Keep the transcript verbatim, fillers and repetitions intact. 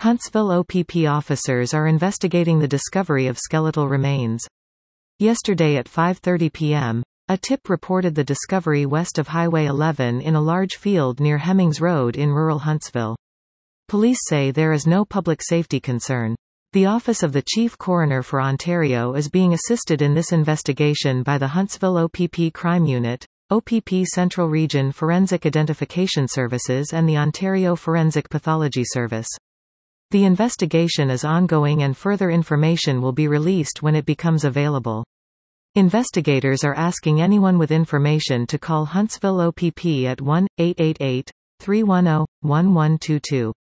Huntsville O P P officers are investigating the discovery of skeletal remains. Yesterday at five thirty p m, a tip reported the discovery west of Highway eleven in a large field near Hemmings Road in rural Huntsville. Police say there is no public safety concern. The Office of the Chief Coroner for Ontario is being assisted in this investigation by the Huntsville O P P Crime Unit, O P P Central Region Forensic Identification Services and the Ontario Forensic Pathology Service. The investigation is ongoing and further information will be released when it becomes available. Investigators are asking anyone with information to call Huntsville O P P at one eight eight eight, three one zero, one one two two.